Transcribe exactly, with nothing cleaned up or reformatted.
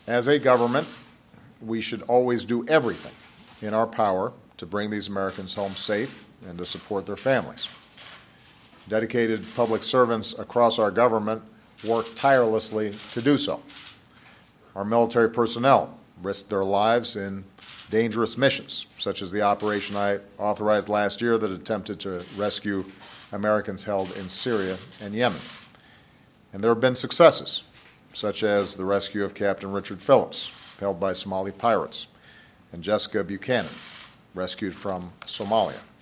As a government, we should always do everything in our power to bring these Americans home safe and to support their families. Dedicated public servants across our government work tirelessly to do so. Our military personnel risk their lives in dangerous missions, such as the operation I authorized last year that attempted to rescue Americans held in Syria and Yemen. And there have been successes, such as the rescue of Captain Richard Phillips, held by Somali pirates, and Jessica Buchanan, rescued from Somalia.